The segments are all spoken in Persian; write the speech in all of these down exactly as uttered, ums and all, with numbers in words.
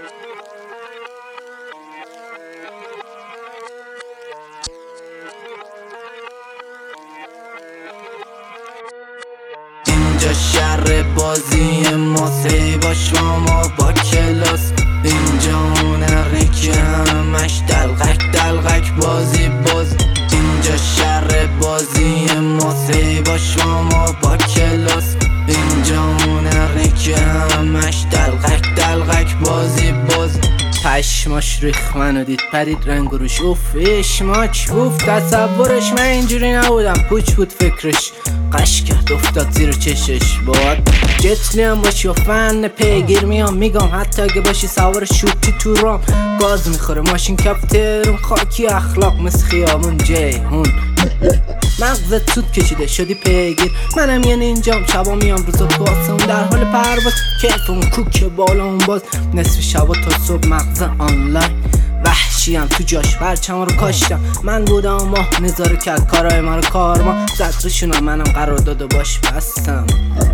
اینجا شهر بازی ما، سیباش ما با کلاس. اینجا هنری که همش دلغک دلغک بازی باز. اینجا شهر بازی ما، سیباش ما با کلاس. اینجا هنری که همش دلغک دلغک بازی باز. پشماش ریخ منو دید پرید رنگ و روش، اوف اشماک اوف تصورش من اینجوری نبودم. پوچ بود فکرش، قش کرد افتاد زیر چشش. باید جتلی هم باشی و فن پیگیر میام میگم، حتی اگه باشی سوار شوتی تو رام. گاز میخوره ماشین کپترون، خاکی اخلاق مثل خیابون جیهون. مغزت سود کشیده شدی پیگیر، منم یه نینجام شبا میام روزا تو آسمون در حال پرواز. کیف اون کوک بالا اون باز، نصف شبا تا صبح مغز آنلاین. وحشیم تو جاش پرچم رو کاشتم، من بودم ماه نظاره کرد کارای ما رو کارما. زد روشونم منم قرار داد و باش بستم.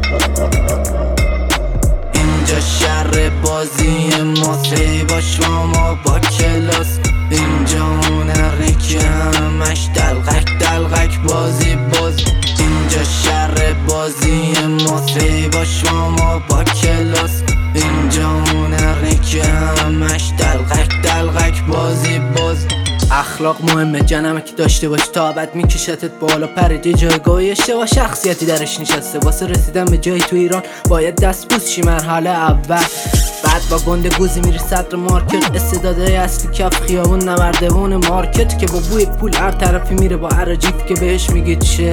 اینجا شهر بازی ما، سیباش ما با کلاس. اینجا هنری که همش دلغک دلغک بازی باز. اینجا شهر بازی ما، سیباش ما با کلاس. اینجا هنری که همش دلغک دلغک بازی باز. اخلاق مهمه جنمه که داشته باش، تا بعد میکشتت بالا پرید یه جایگاهی اشتباه. شخصیتی درش نشسته، واسه رسیدن به جایی تو ایران باید دست بوس شی مرحله اول. بعد با گنده گوزی میری صدر مارکت، استعدادهای اصلی کف خیابون نمردون مارکت. که با بوی پول هر طرفی میره با عراجیف که بهش میگه چه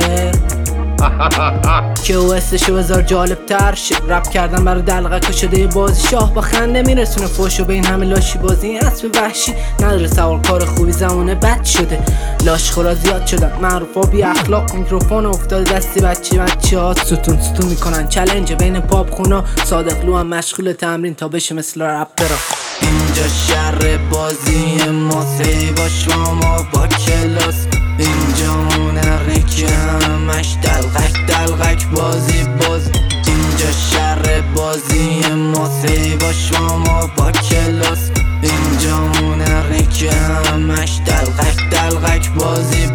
که او استشو بذار جالب تر شه. رپ کردن برای دلغک شده یه بازی، شاه با خنده میرسونه فوشو به این همه لاشی بازی. این اسب وحشی نداره سوال کار خوبی، زمانه بد شده لاش خورا زیاد شدن. معروفا بی اخلاق میکروفون افتاده دستی بچه بچه ها ستون ستون میکنن. چلنج بین پاپ خونا، صادق لو هم مشغول تمرین تا بشه مثل رپرها. اینجا شهر بازی ما، سیباش ما با کلاس. اینجا هنری که همش دلغک دلغک بازی باز. اینجا شهر بازی ما، سیباش ما با کلاس. اینجا هنری که همش دلغک دلغک بازی